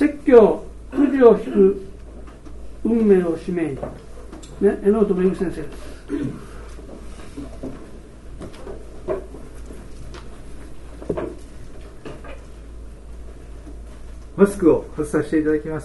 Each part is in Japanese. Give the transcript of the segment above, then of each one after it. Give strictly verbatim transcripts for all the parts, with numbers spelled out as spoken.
説教、くじを引く運命を使命に、ね、榎本めぐ先生です。 マスクを外させていただきます。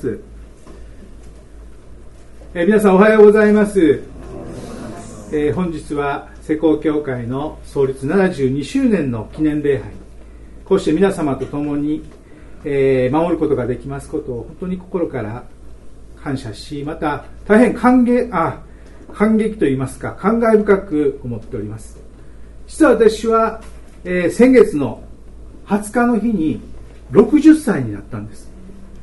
えー、皆さんおはようございます。えー、本日は施工協会の創立ななじゅうにしゅうねんの記念礼拝、こうして皆様と共に、えー、守ることができますことを本当に心から感謝し、また大変感激、あ、感激といいますか感慨深く思っております。実は私は、えー、先月のはつかの日にろくじゅっさいになったんです。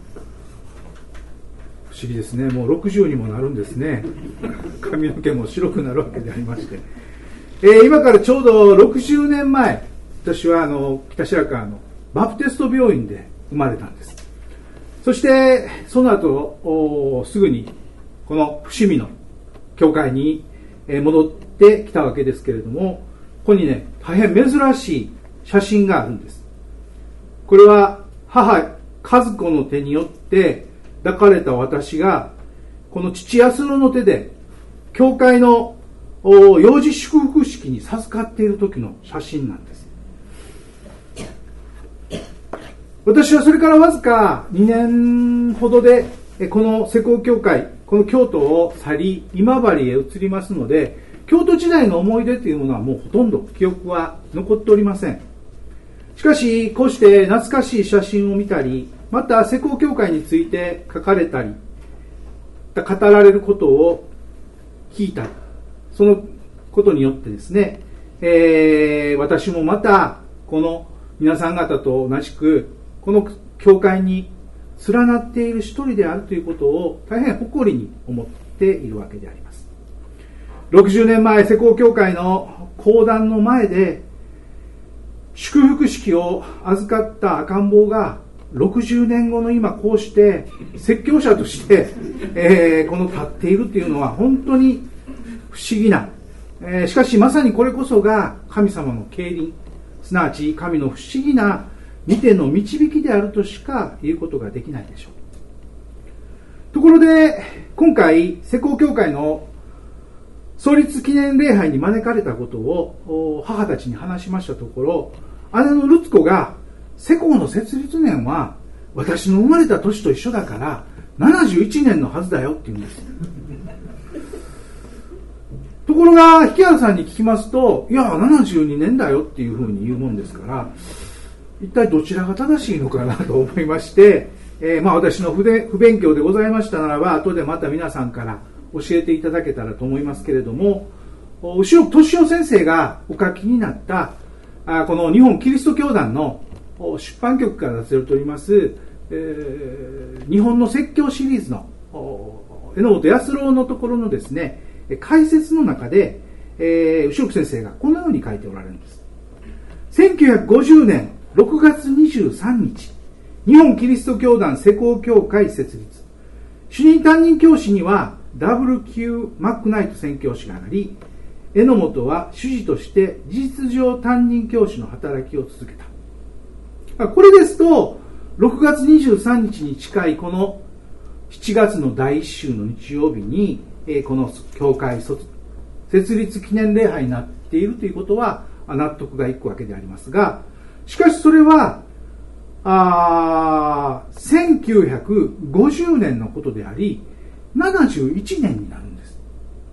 不思議ですね。もうろくじゅうにもなるんですね。髪の毛も白くなるわけでありまして、えー、今からちょうどろくじゅうねんまえ、私はあの北白川のバプテスト病院で生まれたんです。そしてその後すぐにこの伏見の教会に戻ってきたわけですけれども、ここにね、大変珍しい写真があるんです。これは母和子の手によって抱かれた私が、この父安野の手で教会の幼児祝福式に授かっている時の写真なんです。私はそれからわずかにねんほどでこの施工協会、この京都を去り今治へ移りますので、京都時代の思い出というものはもうほとんど記憶は残っておりません。しかしこうして懐かしい写真を見たり、また施工協会について書かれたり語られることを聞いたり、そのことによってですね、えー、私もまたこの皆さん方と同じくこの教会に連なっている一人であるということを大変誇りに思っているわけであります。ろくじゅうねんまえ、施工協会の講談の前で祝福式を預かった赤ん坊がろくじゅうねんごの今こうして説教者として、えー、この立っているというのは本当に不思議な、えー、しかしまさにこれこそが神様の啓臨、すなわち神の不思議な見ての導きであるとしか言うことができないでしょう。ところで今回施工協会の創立記念礼拝に招かれたことを母たちに話しましたところ、姉のルツ子が施工の設立年は私の生まれた年と一緒だからななじゅういちねんのはずだよって言うんです。ところが引原さんに聞きますと、いやななじゅうにねんだよっていうふうに言うもんですから、一体どちらが正しいのかなと思いまして、えー、まあ私の不で不勉強でございましたならば後でまた皆さんから教えていただけたらと思いますけれども、後ろ敏夫先生がお書きになったあこの日本キリスト教団の出版局から出されております、えー、日本の説教シリーズの榎本安郎のところのですね解説の中で、えー、後ろ先生がこのように書いておられるんです。せんきゅうひゃくごじゅうねんろくがつにじゅうさんにち、日本キリスト教団施工協会設立。主任担任教師には ダブリューキュー マックナイト宣教師があり、榎本は主事として事実上担任教師の働きを続けた。これですとろくがつにじゅうさんにちに近いこのしちがつのだいいっ週の日曜日にこの教会設立記念礼拝になっているということは納得がいくわけでありますが、しかしそれはあせんきゅうひゃくごじゅうねんのことでありななじゅういちねんになるんです。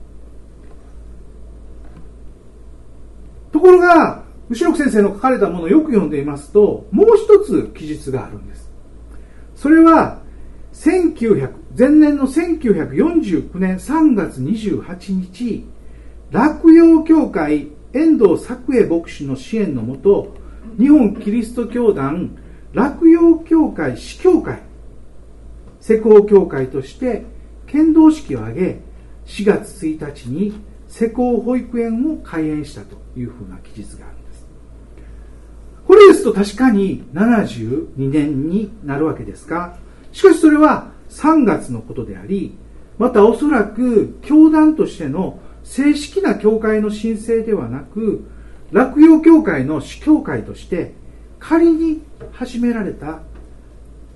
ところが後ろ先生の書かれたものをよく読んでいますと、もう一つ記述があるんです。それはせんきゅうひゃく前年のせんきゅうひゃくよんじゅうきゅうねんさんがつにじゅうはちにち、洛陽教会遠藤作栄牧師の支援のもと、日本キリスト教団洛陽教会司教会施工協会として剣道式を挙げ、しがつついたちに施工保育園を開園したというふうな記述があるんです。これですと確かにななじゅうにねんになるわけですが、しかしそれはさんがつのことであり、またおそらく教団としての正式な教会の申請ではなく、洛陽教会の司教会として仮に始められた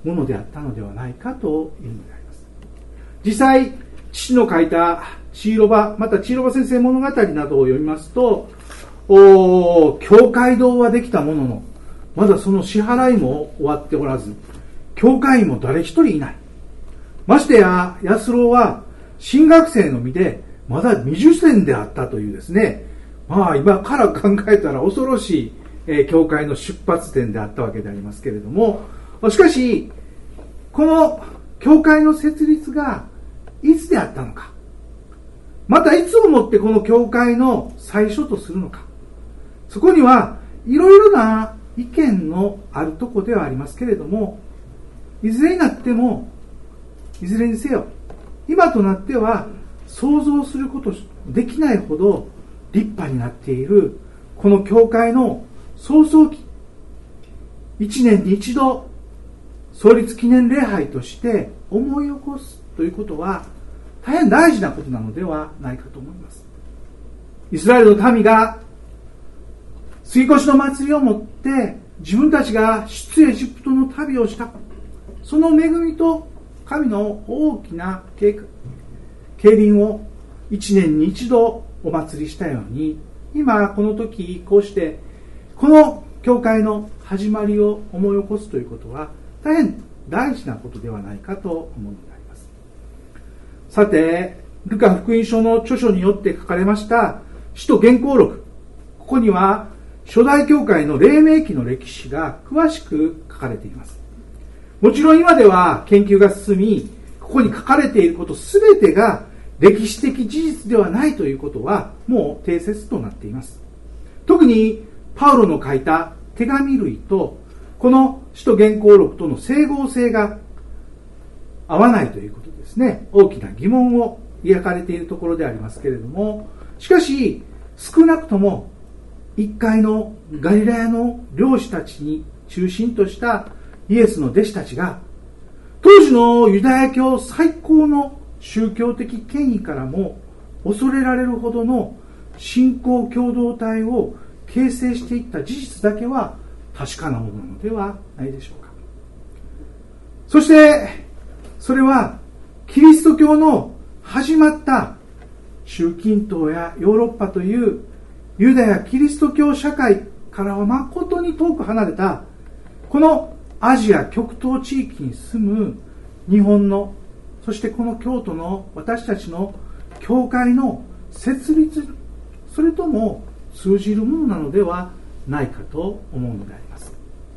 ものであったのではないかというのであります。実際、父の書いたチーロバ、またチーロバ先生物語などを読みますと、お教会堂はできたものの、まだその支払いも終わっておらず、教会員も誰一人いない。ましてや、安郎は新学生の身で、まだ未受洗であったというですね、まあ今から考えたら恐ろしい、えー、教会の出発点であったわけでありますけれども、しかし、この教会の設立がいつであったのか、またいつをもってこの教会の最初とするのか、そこにはいろいろな意見のあるとこではありますけれども、いずれになっても、いずれにせよ、今となっては想像することできないほど立派になっているこの教会の創創期、一年に一度創立記念礼拝として思い起こすということは大変大事なことなのではないかと思います。イスラエルの民が杉越の祭りをもって自分たちが出エジプトの旅をした、その恵みと神の大きな経輪を一年に一度お祭りしたように、今この時こうしてこの教会の始まりを思い起こすということは大変大事なことではないかと思うのであります。さて、ルカ福音書の著書によって書かれました使徒原稿録、ここには初代教会の黎明期の歴史が詳しく書かれています。もちろん今では研究が進み、ここに書かれていることすべてが歴史的事実ではないということはもう定説となっています。特にパウロの書いた手紙類とこの使徒原稿録との整合性が合わないということですね、大きな疑問を抱かれているところでありますけれども、しかし少なくとも一回のガリラヤの漁師たちに中心としたイエスの弟子たちが当時のユダヤ教最高の宗教的権威からも恐れられるほどの信仰共同体を形成していった事実だけは確かなものなのではないでしょうか。そしてそれはキリスト教の始まった中近東やヨーロッパというユダヤキリスト教社会からは誠に遠く離れたこのアジア極東地域に住む日本の、そしてこの京都の私たちの教会の設立、それとも通じるものなのではないかと思うのであります。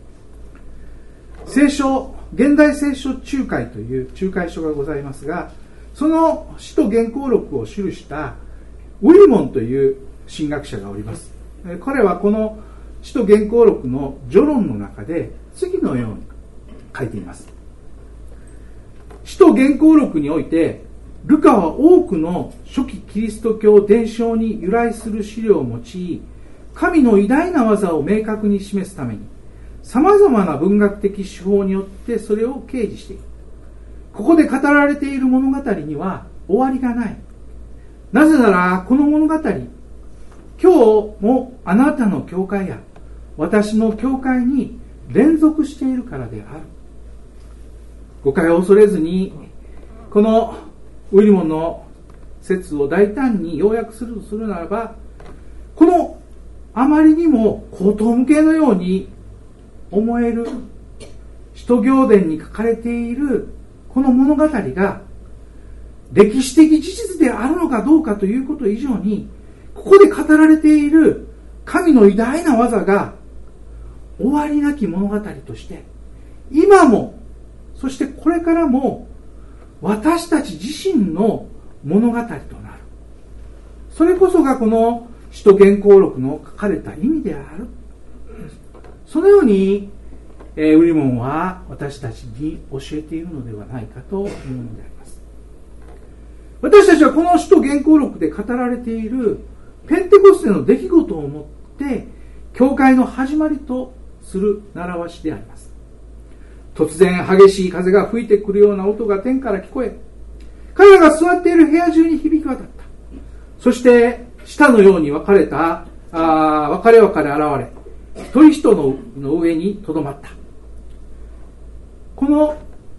聖書、現代聖書仲介という仲介書がございますが、その使徒原稿録を記したウィルモンという神学者がおります。彼はこの使徒原稿録の序論の中で次のように書いています。使徒原稿録においてルカは多くの初期キリスト教伝承に由来する資料を用い、神の偉大な技を明確に示すために様々な文学的手法によってそれを掲示している。ここで語られている物語には終わりがない。なぜならこの物語、今日もあなたの教会や私の教会に連続しているからである。誤解を恐れずに、このウィリモンの説を大胆に要約するとするならば、このあまりにも高等無形のように思える使徒行伝に書かれているこの物語が歴史的事実であるのかどうかということ以上に、ここで語られている神の偉大な技が終わりなき物語として今も、そしてこれからも私たち自身の物語となる。それこそがこの使徒原稿録の書かれた意味である。そのように、えー、ウリモンは私たちに教えているのではないかというのであります。私たちはこの使徒原稿録で語られているペンテコステの出来事をもって教会の始まりとする習わしであります。突然激しい風が吹いてくるような音が天から聞こえ、彼らが座っている部屋中に響き渡った。そして舌のように分かれたあ分かれ分かれ現れ、一人一人の上にとどまった。この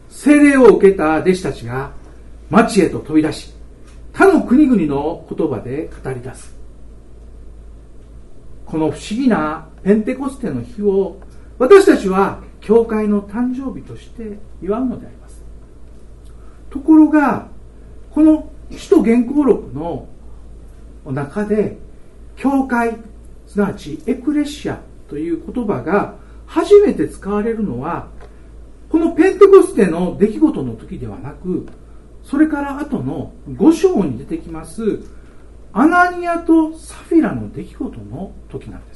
聖霊を受けた弟子たちが町へと飛び出し、他の国々の言葉で語り出す。この不思議なペンテコステの日を私たちは教会の誕生日として祝うのであります。ところが、この使徒原稿録の中で、教会、すなわちエクレシアという言葉が初めて使われるのは、このペンテコステの出来事の時ではなく、それから後のご章に出てきますアナニアとサフィラの出来事の時なんです。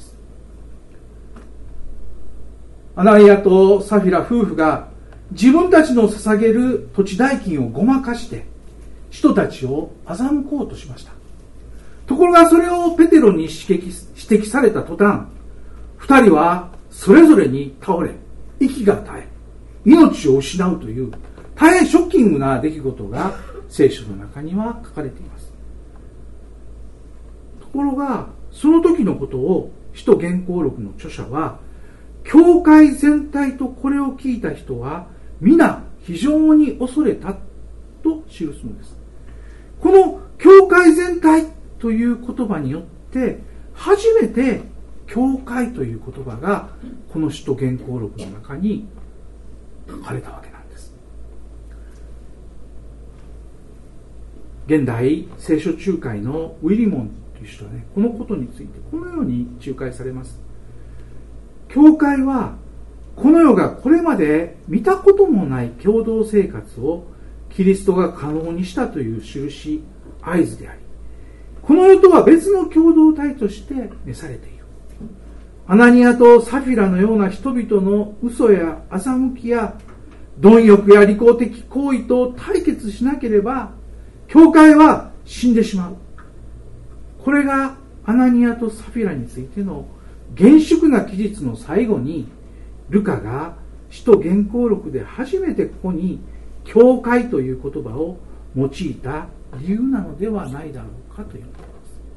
アナニアとサフィラ夫婦が自分たちの捧げる土地代金をごまかして人たちを欺こうとしました。ところがそれをペテロに指摘、指摘された途端、二人はそれぞれに倒れ、息が絶え、命を失うという大変ショッキングな出来事が聖書の中には書かれています。ところが、その時のことを使徒原稿録の著者は、教会全体とこれを聞いた人は皆非常に恐れたと記すのです。この教会全体という言葉によって初めて教会という言葉がこの使徒原稿録の中に書かれたわけなんです。現代聖書仲介のウィリモンという人はね、このことについてこのように仲介されます。教会はこの世がこれまで見たこともない共同生活をキリストが可能にしたという印、合図であり、この世とは別の共同体として召されている。アナニアとサフィラのような人々の嘘や欺きや貪欲や利己的行為と対決しなければ、教会は死んでしまう。これがアナニアとサフィラについての厳粛な記述の最後に、ルカが使徒原稿録で初めてここに教会という言葉を用いた理由なのではないだろうかというのです。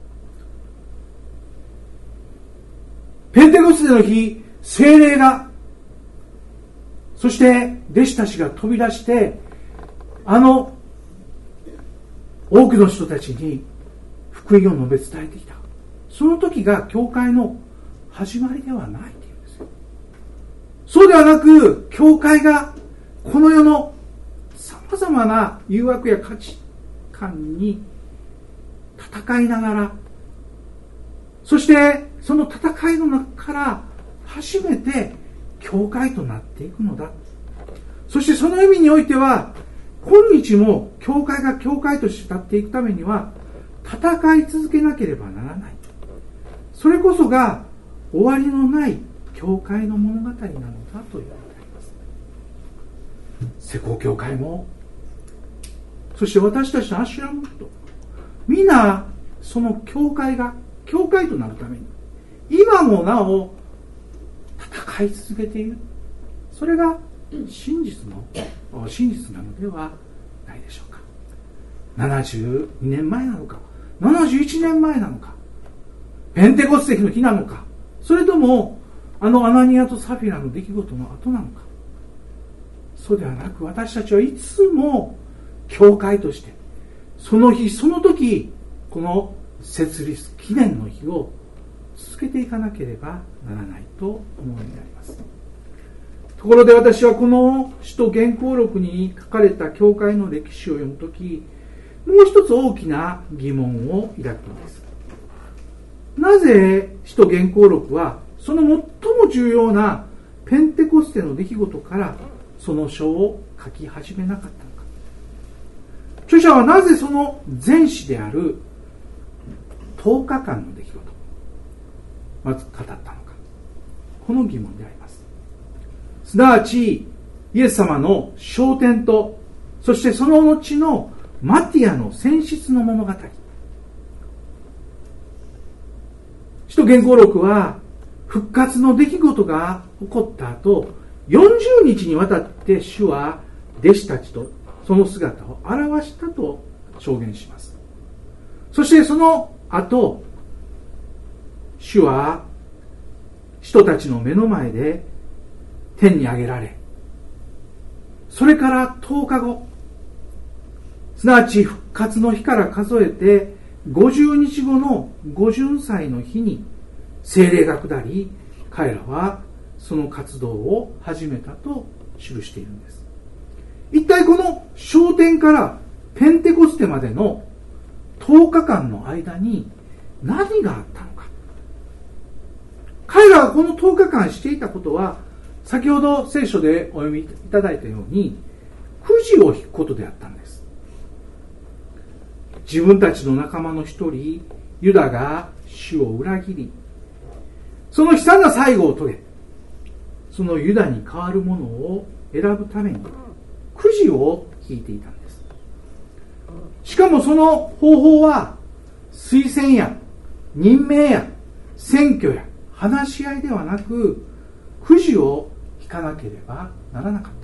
ペンテコステの日、聖霊が、そして弟子たちが飛び出して、あの多くの人たちに福音を述べ伝えてきた。その時が教会の始まりではないというんですよ。そうではなく、教会がこの世のさまざまな誘惑や価値観に戦いながら、そしてその戦いの中から初めて教会となっていくのだ。そしてその意味においては、今日も教会が教会として立っていくためには戦い続けなければならない。それこそが終わりのない教会の物語なのだというのであります。施工教会も、そして私たちのアシュラムット、皆その教会が教会となるために今もなお戦い続けている。それが真実の真実なのではないでしょうか。ななじゅうにねんまえなのか、ななじゅういちねんまえなのか、ペンテコステの日なのか、それともあのアナニアとサフィラの出来事の後なのか。そうではなく、私たちはいつも教会としてその日その時、この設立記念の日を続けていかなければならないと思うのであります。ところで私はこの使徒原稿録に書かれた教会の歴史を読むとき、もう一つ大きな疑問を抱くのです。なぜ使徒原稿録はその最も重要なペンテコステの出来事からその書を書き始めなかったのか。著者はなぜその前史であるとおかかんの出来事をまず語ったのか。この疑問であります。すなわちイエス様の昇天と、そしてその後のマティアの選出の物語。使徒原稿録は復活の出来事が起こった後、よんじゅうにちにわたって主は弟子たちとその姿を表したと証言します。そしてその後、主は人たちの目の前で天に上げられ、 それからとおかご、すなわち復活の日から数えてごじゅうにちごのご巡祭の日に聖霊が下り、彼らはその活動を始めたと記しているんです。一体この昇天からペンテコステまでのとおかかんの間に何があったのか。彼らがこのとおかかんしていたことは、先ほど聖書でお読みいただいたように、くじを引くことであったんです。自分たちの仲間の一人、ユダが主を裏切り、その悲惨な最後を遂げ、そのユダに代わるものを選ぶために、くじを引いていたんです。しかもその方法は、推薦や任命や選挙や話し合いではなく、くじを引かなければならなかった。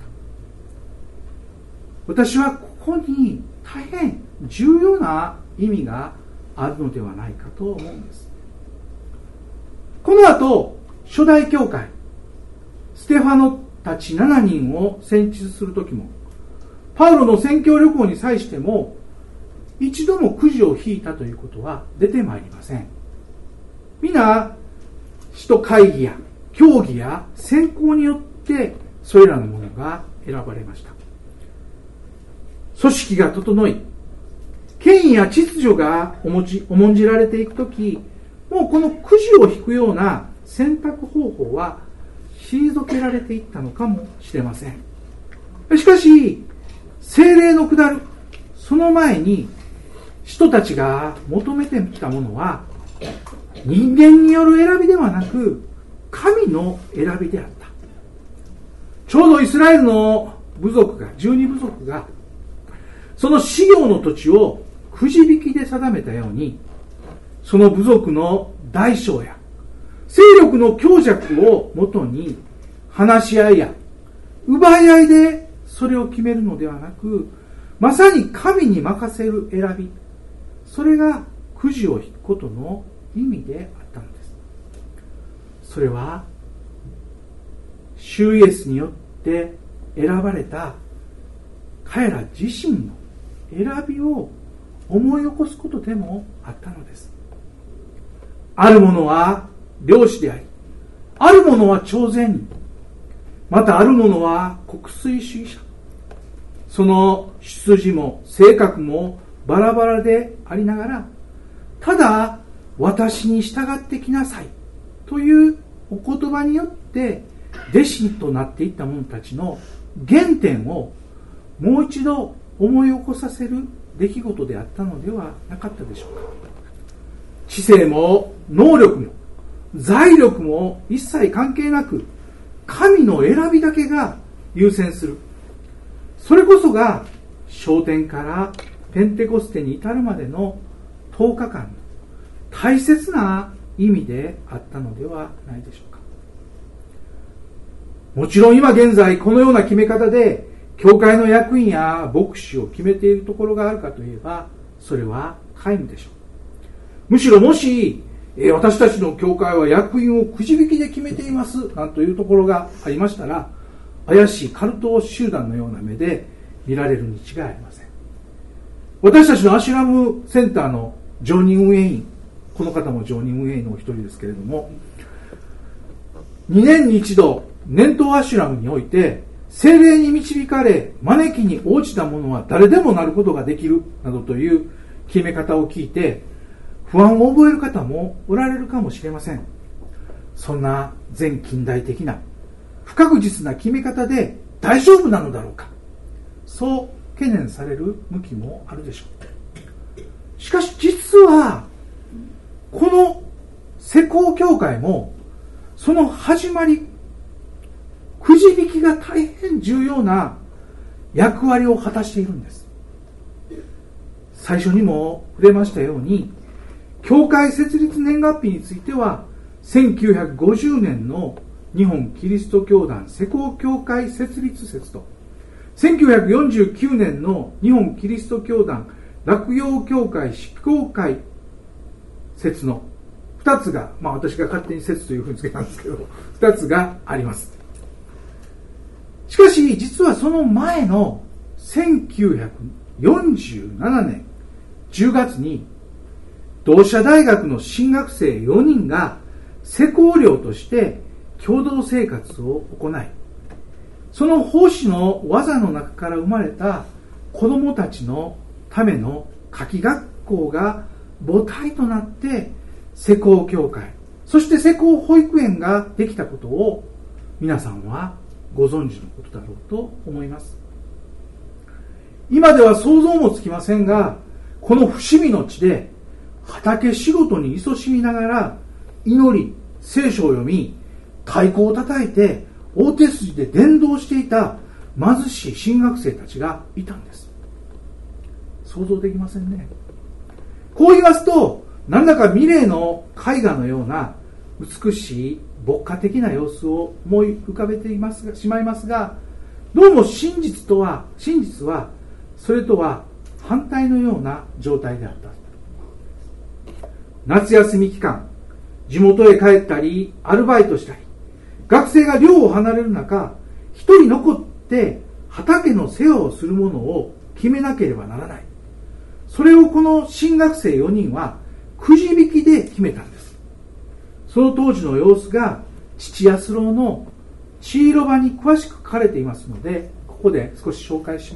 私はここに大変重要な意味があるのではないかと思うんです。この後、初代教会、ステファノたちしちにんを選出するときも、パウロの宣教旅行に際しても、一度もくじを引いたということは出てまいりません。皆、使徒会議や協議や選考によってそれらのものが選ばれました。組織が整い、権威や秩序が重んじられていくとき、もうこのくじを引くような選択方法は退けられていったのかもしれません。しかし、聖霊の下る、その前に人たちが求めてきたものは、人間による選びではなく、神の選びであった。ちょうどイスラエルの部族が、十二部族が、その事業の土地をくじ引きで定めたように、その部族の大小や勢力の強弱をもとに話し合いや奪い合いでそれを決めるのではなく、まさに神に任せる選び、それがくじを引くことの意味であったのです。それは主イエスによって選ばれた彼ら自身の選びを思い起こすことでもあったのです。ある者は領主であり、ある者は朝鮮人、またある者は国粋主義者。その出自も性格もバラバラでありながら、ただ私に従ってきなさいというお言葉によって弟子となっていった者たちの原点をもう一度思い起こさせる出来事であったのではなかったでしょうか。知性も能力も財力も一切関係なく、神の選びだけが優先する。それこそが昇天からペンテコステに至るまでのとおかかんの大切な意味であったのではないでしょうか。もちろん今現在このような決め方で教会の役員や牧師を決めているところがあるかといえば、それは皆無でしょう。むしろもし私たちの教会は役員をくじ引きで決めていますなんというところがありましたら、怪しいカルト集団のような目で見られるに違いありません。私たちのアシュラムセンターの常任運営員、この方も常任運営員のお一人ですけれども、にねんに一度年頭アシュラムにおいて聖霊に導かれ招きに応じた者は誰でもなることができるなどという決め方を聞いて不安を覚える方もおられるかもしれません。そんな前近代的な不確実な決め方で大丈夫なのだろうか、そう懸念される向きもあるでしょう。しかし実はこの施工教会もその始まり、くじ引きが大変重要な役割を果たしているんです。最初にも触れましたように、教会設立年月日についてはせんきゅうひゃくごじゅうねんの日本キリスト教団施工教会設立説とせんきゅうひゃくよんじゅうきゅうねんの日本キリスト教団洛陽教会執行会説のふたつが、まあ私が勝手に説というふうにつけたんですけど、ふたつがあります。 しかし実はその前のせんきゅうひゃくよんじゅうななねんじゅうがつに同志社大学の新学生よにんが施工寮として共同生活を行い、その奉仕の技の中から生まれた子どもたちのための夏季学校が母体となって施工協会、そして施工保育園ができたことを皆さんはご存知のことだろうと思います。今では想像もつきませんが、この伏見の地で畑仕事に勤しみながら祈り、聖書を読み、太鼓を叩いて大手筋で伝道していた貧しい新学生たちがいたんです。想像できませんね。こう言いますと、なんだかミレーの絵画のような美しい牧歌的な様子を思い浮かべていますがしまいますが、どうも真実とは真実はそれとは反対のような状態であった。夏休み期間、地元へ帰ったりアルバイトしたり、学生が寮を離れる中、一人残って畑の世話をするものを決めなければならない。それをこの新学生よにんはくじ引きで決めたんです。その当時の様子が父安郎の地色場に詳しく書かれていますので、ここで少し紹介します。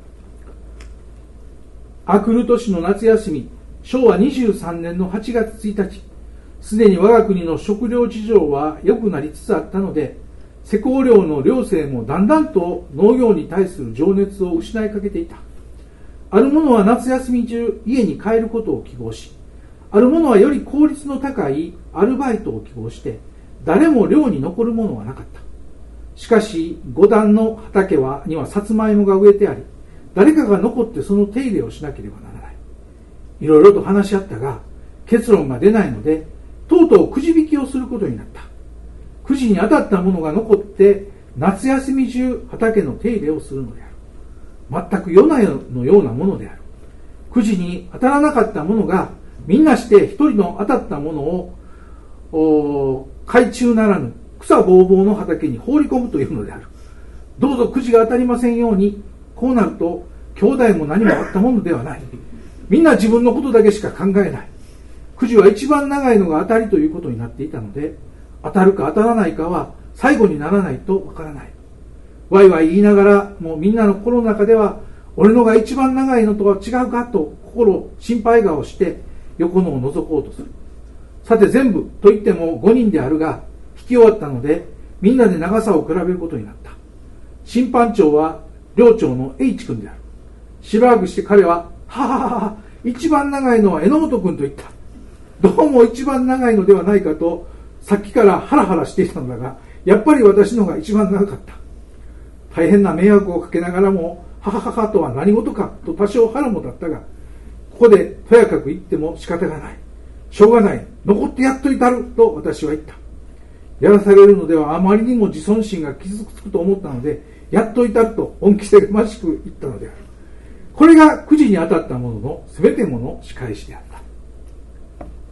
あくる年の夏休み、しょうわにじゅうさんねんのはちがつついたち、すでに我が国の食料事情は良くなりつつあったので、施工寮の寮生もだんだんと農業に対する情熱を失いかけていた。ある者は夏休み中家に帰ることを希望し、ある者はより効率の高いアルバイトを希望して、誰も寮に残るものはなかった。しかし五段の畑はにはさつまいもが植えてあり、誰かが残ってその手入れをしなければならない。いろいろと話し合ったが結論が出ないので、とうとうくじ引きをすることになった。くじに当たったものが残って夏休み中畑の手入れをするのである。全く夜な夜のようなものである。くじに当たらなかったものがみんなして一人の当たったものを海中ならぬ草ぼうぼうの畑に放り込むというのである。どうぞくじが当たりませんように。こうなると兄弟も何もあったものではない。みんな自分のことだけしか考えない。くじは一番長いのが当たりということになっていたので、当たるか当たらないかは最後にならないとわからない。わいわい言いながらもうみんなの心の中では、俺のが一番長いのとは違うかと心心配顔をして横のを覗こうとする。さて全部と言ってもごにんであるが、引き終わったのでみんなで長さを比べることになった。審判長は寮長の H 君である。しばらくして彼は、はははは、一番長いのは榎本君と言った。どうも一番長いのではないかとさっきからハラハラしていたのだが、やっぱり私のが一番長かった。大変な迷惑をかけながらも、ははははとは何事かと多少腹も立ったが、ここでとやかく言っても仕方がない。しょうがない。残ってやっといたると私は言った。やらされるのではあまりにも自尊心が傷つくと思ったので、やっといたると恩着せがましく言ったのである。これがくじに当たったもののすべてもの仕返しであった。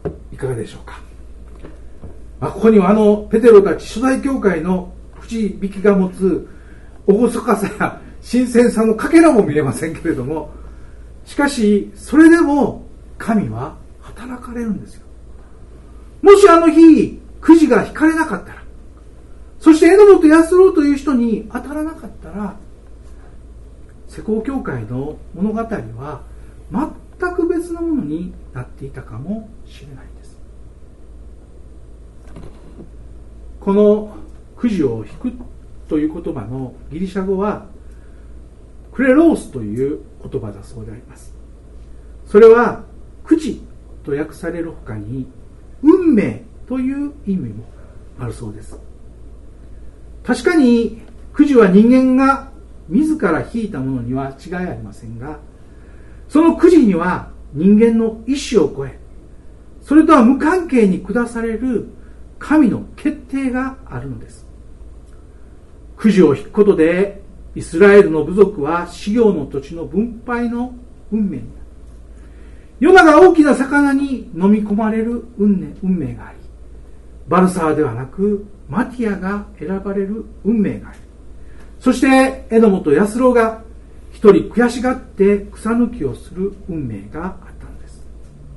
いかがでしょうか。まあ、ここにはあのペテロたち初代教会のくじ引きが持つ厳かさや新鮮さのかけらも見れませんけれども、しかしそれでも神は働かれるんですよ。もしあの日くじが引かれなかったら、そして榎本安郎という人に当たらなかったら、施工協会の物語は全く別のものになっていたかもしれないです。このくじを引くという言葉のギリシャ語はクレロースという言葉だそうであります。それはくじと訳される他に運命という意味もあるそうです。確かにくじは人間が自ら引いたものには違いありませんが、そのくじには人間の意志を超え、それとは無関係に下される神の決定があるのです。くじを引くことでイスラエルの部族は資料の土地の分配の運命になる。ヨナが大きな魚に飲み込まれる運命があり、バルサーではなくマティアが選ばれる運命があり、 そして榎本安郎が一人悔しがって草抜きをする運命があったのです。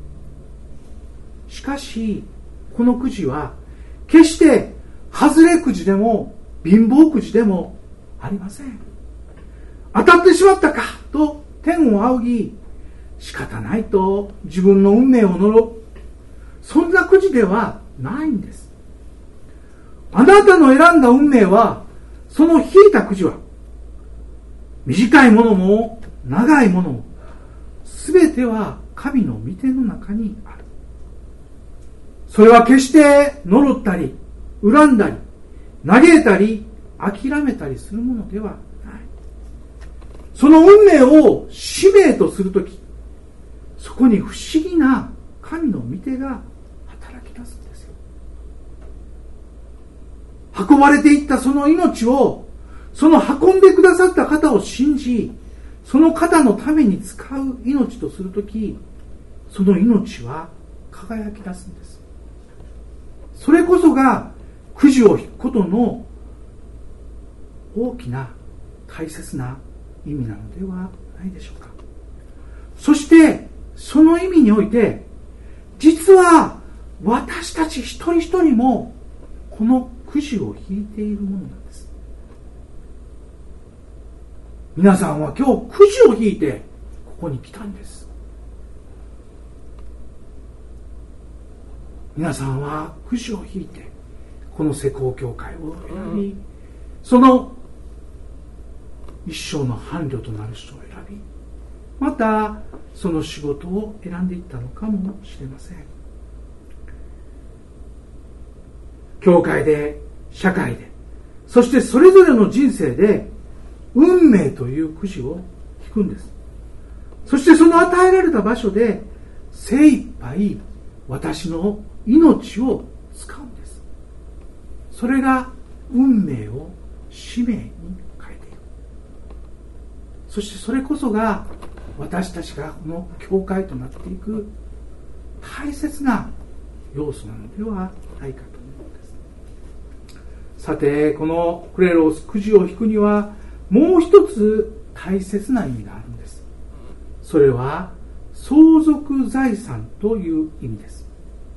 しかしこのくじは決して外れくじでも貧乏くじでもありません。当たってしまったかと天を仰ぎ、仕方ないと自分の運命を呪う、そんなくじではないんです。あなたの選んだ運命は、その引いたくじは短いものも長いものもすべては神の御手の中にある。それは決して呪ったり恨んだり嘆いたり諦めたりするものではない。その運命を使命とするとき、そこに不思議な神の御手が働き出すんですよ。運ばれていったその命を、その運んでくださった方を信じ、その方のために使う命とするとき、その命は輝き出すんです。それこそがくじを引くことの大きな大切な意味なのではないでしょうか。そしてその意味において、実は私たち一人一人もこのくじを引いているものなんです。皆さんは今日くじを引いてここに来たんです。皆さんはくじを引いてこの施工教会を選び、その一生の伴侶となる人を選び、またその仕事を選んでいったのかもしれません。教会で、社会で、そしてそれぞれの人生で運命というくじを引くんです。そしてその与えられた場所で精一杯私の命を使うんです。それが運命を使命に変えていく。そしてそれこそが私たちがこの教会となっていく大切な要素なのではないかと思うんです。さて、このクレロスくじを引くにはもう一つ大切な意味があるんです。それは相続財産という意味です。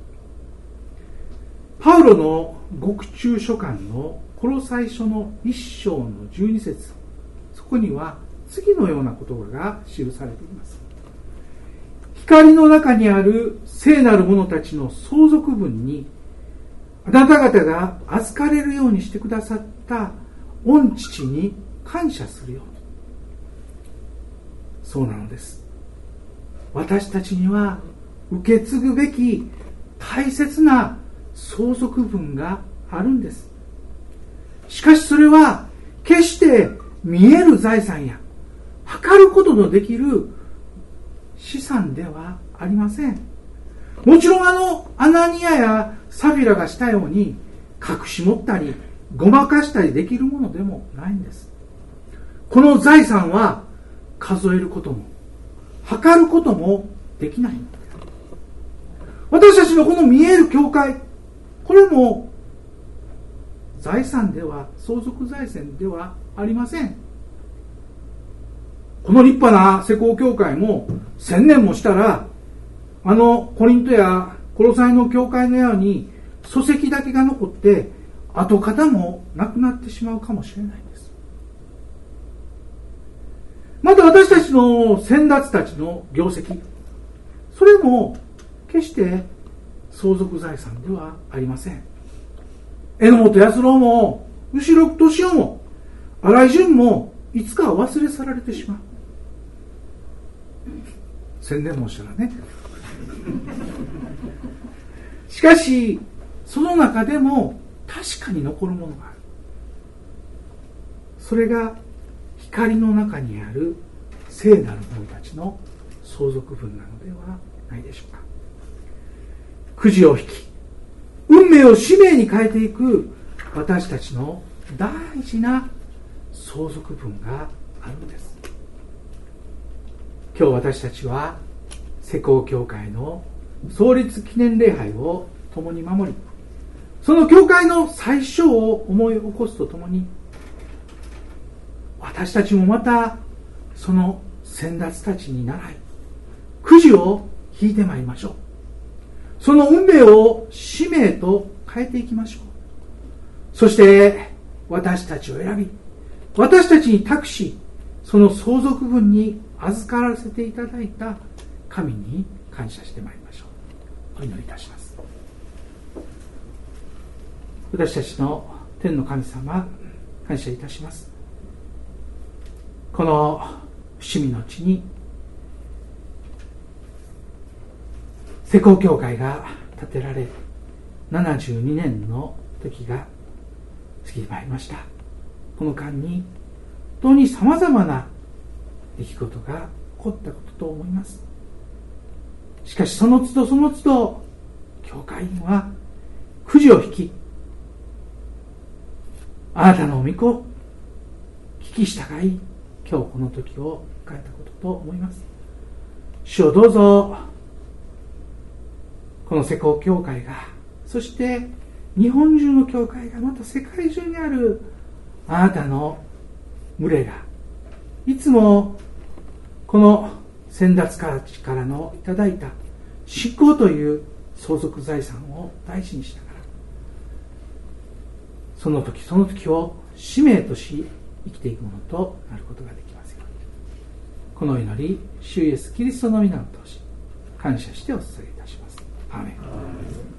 パウロの獄中書簡のコロサイ書の一章のじゅうに節、そこには次のような言葉が記されています。光の中にある聖なる者たちの相続分にあなた方が預かれるようにしてくださった御父に感謝するように。そうなのです。私たちには受け継ぐべき大切な相続分があるんです。しかしそれは決して見える財産や測ることのできる資産ではありません。もちろんあのアナニアやサフィラがしたように隠し持ったりごまかしたりできるものでもないんです。この財産は数えることも測ることもできない。私たちのこの見える教会、これも財産では相続財産ではありません。この立派な施工教会も千年もしたら、あのコリントやコロサイの教会のように礎石だけが残って跡形もなくなってしまうかもしれないんです。また私たちの先達たちの業績、それも決して相続財産ではありません。榎本安郎も後ろ敏夫も新井淳もいつか忘れ去られてしまう。宣伝もしたらね。しかしその中でも確かに残るものがある。それが光の中にある聖なる者たちの相続分なのではないでしょうか。くじを引き運命を使命に変えていく私たちの大事な相続分があるんです。今日私たちは施工教会の創立記念礼拝を共に守り、その教会の最初を思い起こすとともに、 私たちもまたその先達たちに倣いくじを引いてまいりましょう。その運命を使命と変えていきましょう。そして私たちを選び、私たちに託し、その相続分に預からせていただいた神に感謝してまいりましょう。お祈りいたします。私たちの天の神様、感謝いたします。この伏見の地に施工教会が建てられななじゅうにねんの時が過ぎまいりました。この間に本当にさまざまな出来事が起こったことと思います。しかしその都度その都度教会員はくじを引き、あなたの御子聞き従い、今日この時を迎えたことと思います。主をどうぞこの施工教会が、そして日本中の教会が、また世界中にあるあなたの群れがいつもこの先達からのいただいた信仰という相続財産を大事にしながら、その時その時を使命とし生きていくものとなることができますように、この祈り主イエスキリストの皆を通し感謝してお捧げいたします。アーメン。